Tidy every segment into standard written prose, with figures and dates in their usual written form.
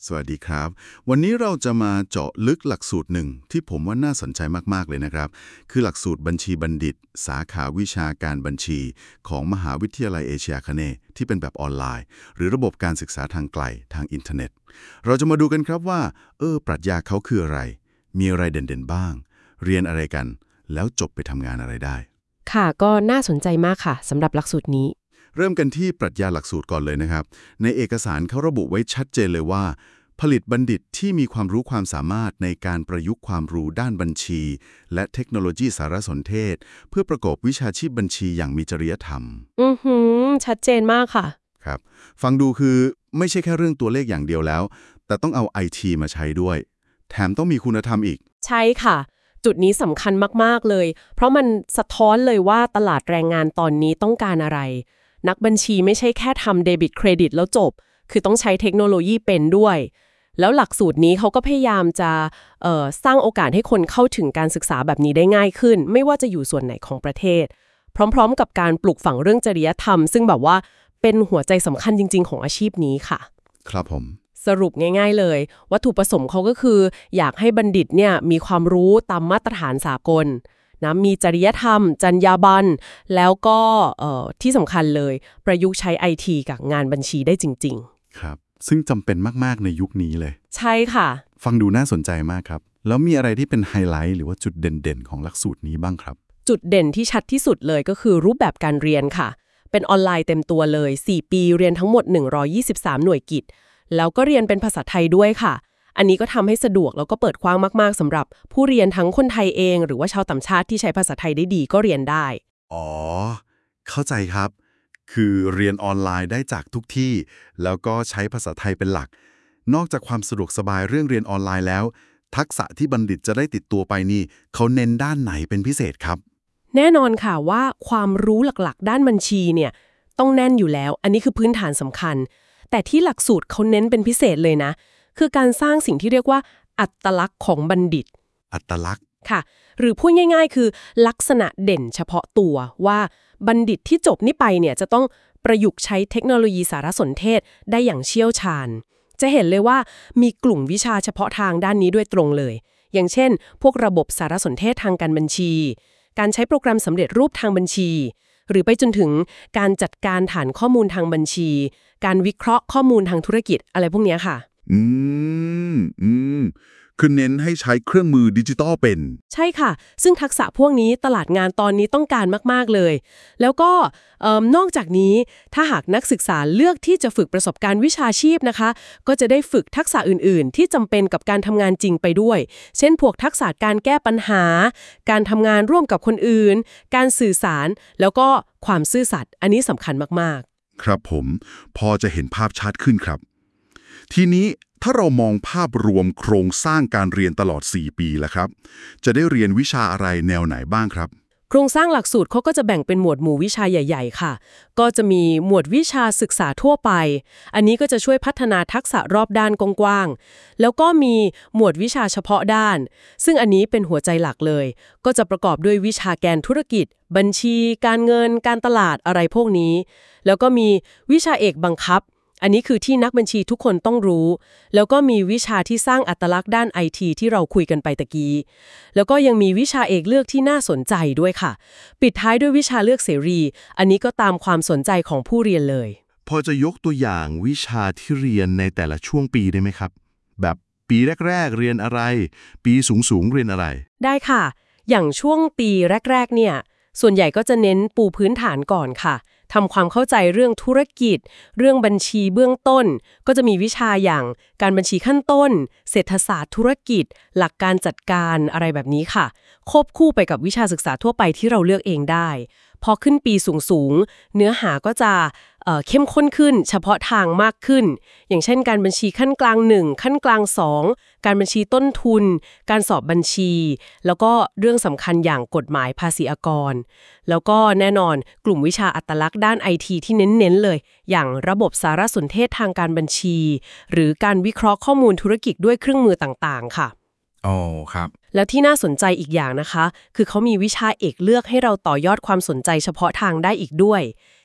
สวัสดีครับวันนี้เราจะมาเจาะลึกหลักสูตรหนึ่งที่ผมว่าน่าสนใจมากๆเลยนะครับคือหลักสูตรบัญชีบัณฑิตสาขาวิชาการบัญชีของมหาวิทยาลัยเอเชียคเนย์ที่เป็นแบบออนไลน์หรือระบบการศึกษาทางไกลทางอินเทอร์เน็ตเราจะมาดูกันครับว่าปรัชญาเขาคืออะไรมีอะไรเด่นๆบ้างเรียนอะไรกันแล้วจบไปทำงานอะไรได้ค่ะก็น่าสนใจมากค่ะสำหรับหลักสูตรนี้เริ่มกันที่ปรัชญาหลักสูตรก่อนเลยนะครับในเอกสารเขาระบุไว้ชัดเจนเลยว่าผลิตบัณฑิตที่มีความรู้ความสามารถในการประยุกต์ความรู้ด้านบัญชีและเทคโนโลยีสารสนเทศเพื่อประกอบวิชาชีพบัญชีอย่างมีจริยธรรมชัดเจนมากค่ะครับฟังดูคือไม่ใช่แค่เรื่องตัวเลขอย่างเดียวแล้วแต่ต้องเอาไอทีมาใช้ด้วยแถมต้องมีคุณธรรมอีกใช่ค่ะจุดนี้สำคัญมากๆเลยเพราะมันสะท้อนเลยว่าตลาดแรงงานตอนนี้ต้องการอะไรนักบัญชีไม่ใช่แค่ทำเดบิตเครดิตแล้วจบคือต้องใช้เทคโนโลยีเป็นด้วยแล้วหลักสูตรนี้เขาก็พยายามจะสร้างโอกาสให้คนเข้าถึงการศึกษาแบบนี้ได้ง่ายขึ้นไม่ว่าจะอยู่ส่วนไหนของประเทศพร้อมๆกับการปลูกฝังเรื่องจริยธรรมซึ่งแบบว่าเป็นหัวใจสำคัญจริงๆของอาชีพนี้ค่ะครับผมสรุปง่ายๆเลยวัตถุประสงค์เขาก็คืออยากให้บัณฑิตเนี่ยมีความรู้ตามมาตรฐานสากลนะมีจริยธรรมจรรยาบรรณแล้วก็ที่สำคัญเลยประยุกต์ใช้ไอทีกับงานบัญชีได้จริงๆครับซึ่งจำเป็นมากๆในยุคนี้เลยใช่ค่ะฟังดูน่าสนใจมากครับแล้วมีอะไรที่เป็นไฮไลท์หรือว่าจุดเด่นๆของหลักสูตรนี้บ้างครับจุดเด่นที่ชัดที่สุดเลยก็คือรูปแบบการเรียนค่ะเป็นออนไลน์เต็มตัวเลย4ปีเรียนทั้งหมด123หน่วยกิตแล้วก็เรียนเป็นภาษาไทยด้วยค่ะอันนี้ก็ทำให้สะดวกแล้วก็เปิดกว้างมากๆสำหรับผู้เรียนทั้งคนไทยเองหรือว่าชาวต่างชาติที่ใช้ภาษาไทยได้ดีก็เรียนได้อ๋อเข้าใจครับคือเรียนออนไลน์ได้จากทุกที่แล้วก็ใช้ภาษาไทยเป็นหลักนอกจากความสะดวกสบายเรื่องเรียนออนไลน์แล้วทักษะที่บัณฑิตจะได้ติดตัวไปนี่เขาเน้นด้านไหนเป็นพิเศษครับแน่นอนค่ะว่าความรู้หลักๆด้านบัญชีเนี่ยต้องแน่นอยู่แล้วอันนี้คือพื้นฐานสำคัญแต่ที่หลักสูตรเขาเน้นเป็นพิเศษเลยนะคือการสร้างสิ่งที่เรียกว่าอัตลักษณ์ของบัณฑิตอัตลักษณ์ค่ะหรือพูดง่ายๆคือลักษณะเด่นเฉพาะตัวว่าบัณฑิตที่จบนี่ไปเนี่ยจะต้องประยุกต์ใช้เทคโนโลยีสารสนเทศได้อย่างเชี่ยวชาญจะเห็นเลยว่ามีกลุ่มวิชาเฉพาะทางด้านนี้ด้วยตรงเลยอย่างเช่นพวกระบบสารสนเทศทางการบัญชีการใช้โปรแกรมสำเร็จรูปทางบัญชีหรือไปจนถึงการจัดการฐานข้อมูลทางบัญชีการวิเคราะห์ข้อมูลทางธุรกิจอะไรพวกนี้ค่ะอืมอืมคือเน้นให้ใช้เครื่องมือดิจิตอลเป็นใช่ค่ะซึ่งทักษะพวกนี้ตลาดงานตอนนี้ต้องการมากๆเลยแล้วก็นอกจากนี้ถ้าหากนักศึกษาเลือกที่จะฝึกประสบการณ์วิชาชีพนะคะก็จะได้ฝึกทักษะอื่นๆที่จำเป็นกับการทำงานจริงไปด้วยเช่นพวกทักษะการแก้ปัญหาการทำงานร่วมกับคนอื่นการสื่อสารแล้วก็ความซื่อสัตย์อันนี้สำคัญมากๆครับผมพอจะเห็นภาพชัดขึ้นครับทีนี้ถ้าเรามองภาพรวมโครงสร้างการเรียนตลอด4ปีแล้วครับจะได้เรียนวิชาอะไรแนวไหนบ้างครับโครงสร้างหลักสูตรเขาก็จะแบ่งเป็นหมวดหมู่วิชาใหญ่ๆค่ะก็จะมีหมวดวิชาศึกษาทั่วไปอันนี้ก็จะช่วยพัฒนาทักษะรอบด้านกว้างๆแล้วก็มีหมวดวิชาเฉพาะด้านซึ่งอันนี้เป็นหัวใจหลักเลยก็จะประกอบด้วยวิชาแกนธุรกิจบัญชีการเงินการตลาดอะไรพวกนี้แล้วก็มีวิชาเอกบังคับอันนี้คือที่นักบัญชีทุกคนต้องรู้แล้วก็มีวิชาที่สร้างอัตลักษณ์ด้านไอทีที่เราคุยกันไปตะกี้แล้วก็ยังมีวิชาเอกเลือกที่น่าสนใจด้วยค่ะปิดท้ายด้วยวิชาเลือกเสรีอันนี้ก็ตามความสนใจของผู้เรียนเลยพอจะยกตัวอย่างวิชาที่เรียนในแต่ละช่วงปีได้ไหมครับแบบปีแรกๆเรียนอะไรปีสูงๆเรียนอะไรได้ค่ะอย่างช่วงปีแรกๆเนี่ยส่วนใหญ่ก็จะเน้นปูพื้นฐานก่อนค่ะทำความเข้าใจเรื่องธุรกิจเรื่องบัญชีเบื้องต้นก็จะมีวิชาอย่างการบัญชีขั้นต้นเศรษฐศาสตร์ธุรกิจหลักการจัดการอะไรแบบนี้ค่ะควบคู่ไปกับวิชาศึกษาทั่วไปที่เราเลือกเองได้พอขึ้นปีสูงเนื้อหาก็จะเข้มข้นขึ้นเฉพาะทางมากขึ้นอย่างเช่นการบัญชีขั้นกลาง1ขั้นกลาง2การบัญชีต้นทุนการสอบบัญชีแล้วก็เรื่องสำคัญอย่างกฎหมายภาษีอากรแล้วก็แน่นอนกลุ่มวิชาอัตลักษณ์ด้านไอทีที่เน้นๆเลยอย่างระบบสารสนเทศทางการบัญชีหรือการวิเคราะห์ข้อมูลธุรกิจด้วยเครื่องมือต่างๆค่ะอ๋อครับแล้วที่น่าสนใจอีกอย่างนะคะคือเขามีวิชาเอกเลือกให้เราต่อยอดความสนใจเฉพาะทางได้อีกด้วย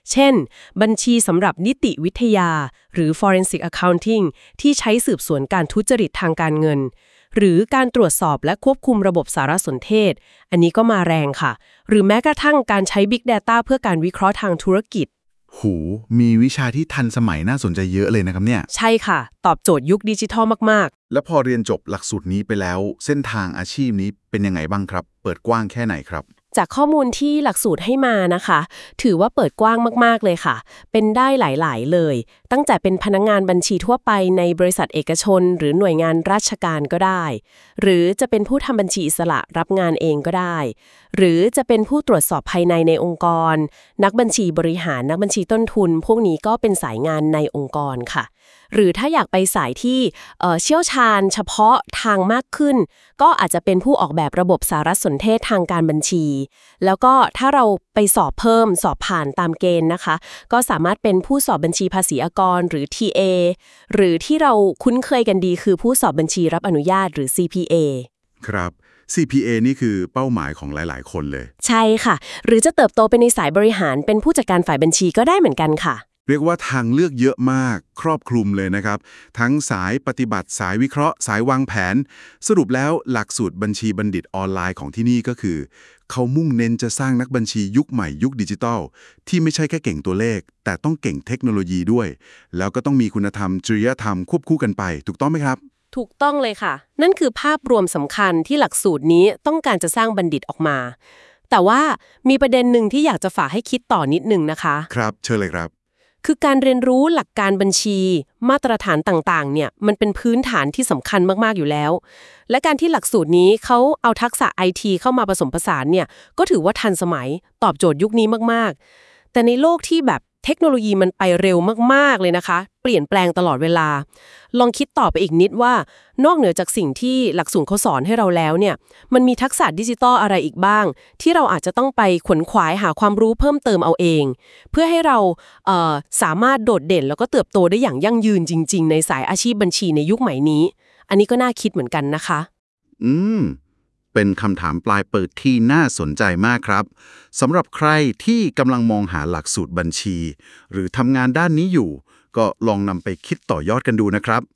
เช่นบัญชีสำหรับนิติวิทยาหรือ forensic accounting ที่ใช้สืบสวนการทุจริตทางการเงินหรือการตรวจสอบและควบคุมระบบสารสนเทศอันนี้ก็มาแรงค่ะหรือแม้กระทั่งการใช้ Big Data เพื่อการวิเคราะห์ทางธุรกิจหูมีวิชาที่ทันสมัยน่าสนใจเยอะเลยนะครับเนี่ยใช่ค่ะตอบโจทย์ยุคดิจิทัลมากๆแล้วพอเรียนจบหลักสูตรนี้ไปแล้วเส้นทางอาชีพนี้เป็นยังไงบ้างครับเปิดกว้างแค่ไหนครับจากข้อมูลที่หลักสูตรให้มานะคะถือว่าเปิดกว้างมากๆเลยค่ะเป็นได้หลายๆเลยตั้งแต่เป็นพนักงานบัญชีทั่วไปในบริษัทเอกชนหรือหน่วยงานราชการก็ได้หรือจะเป็นผู้ทำบัญชีอิสระรับงานเองก็ได้หรือจะเป็นผู้ตรวจสอบภายในองค์กรนักบัญชีบริหารนักบัญชีต้นทุนพวกนี้ก็เป็นสายงานในองค์กรค่ะหรือถ้าอยากไปสายที่เชี่ยวชาญเฉพาะทางมากขึ้นก็อาจจะเป็นผู้ออกแบบระบบสารสนเทศทางการบัญชีแล้วก็ถ้าเราไปสอบเพิ่มสอบผ่านตามเกณฑ์นะคะก็สามารถเป็นผู้สอบบัญชีภาษีอากรหรือ TA หรือที่เราคุ้นเคยกันดีคือผู้สอบบัญชีรับอนุญาตหรือ CPA ครับ CPA นี่คือเป้าหมายของหลายๆคนเลยใช่ค่ะหรือจะเติบโตไปในสายบริหารเป็นผู้จัดการฝ่ายบัญชีก็ได้เหมือนกันค่ะเรียกว่าทางเลือกเยอะมากครอบคลุมเลยนะครับทั้งสายปฏิบัติสายวิเคราะห์สายวางแผนสรุปแล้วหลักสูตรบัญชีบัณฑิตออนไลน์ของที่นี่ก็คือเขามุ่งเน้นจะสร้างนักบัญชียุคใหม่ยุคดิจิทัลที่ไม่ใช่แค่เก่งตัวเลขแต่ต้องเก่งเทคโนโลยีด้วยแล้วก็ต้องมีคุณธรรมจริยธรรมควบคู่กันไปถูกต้องไหมครับถูกต้องเลยค่ะนั่นคือภาพรวมสำคัญที่หลักสูตรนี้ต้องการจะสร้างบัณฑิตออกมาแต่ว่ามีประเด็นหนึ่งที่อยากจะฝากให้คิดต่อนิดนึงนะคะครับเชิญเลยครับคือการเรียนรู้หลักการบัญชีมาตรฐานต่างๆเนี่ยมันเป็นพื้นฐานที่สำคัญมากๆอยู่แล้วและการที่หลักสูตรนี้เขาเอาทักษะ IT เข้ามาผสมผสานเนี่ยก็ถือว่าทันสมัยตอบโจทย์ยุคนี้มากๆแต่ในโลกที่แบบเทคโนโลยีมันไปเร็วมากๆเลยนะคะเปลี่ยนแปลงตลอดเวลาลองคิดต่อไปอีกนิดว่านอกเหนือจากสิ่งที่หลักสูตรเขาสอนให้เราแล้วเนี่ยมันมีทักษะดิจิตอลอะไรอีกบ้างที่เราอาจจะต้องไปขวนขวายหาความรู้เพิ่มเติมเอาเองเพื่อให้เราสามารถโดดเด่นแล้วก็เติบโตได้อย่างยั่งยืนจริงๆในสายอาชีพบัญชีในยุคใหม่นี้อันนี้ก็น่าคิดเหมือนกันนะคะเป็นคำถามปลายเปิดที่น่าสนใจมากครับสำหรับใครที่กำลังมองหาหลักสูตรบัญชีหรือทำงานด้านนี้อยู่ก็ลองนำไปคิดต่อยอดกันดูนะครับ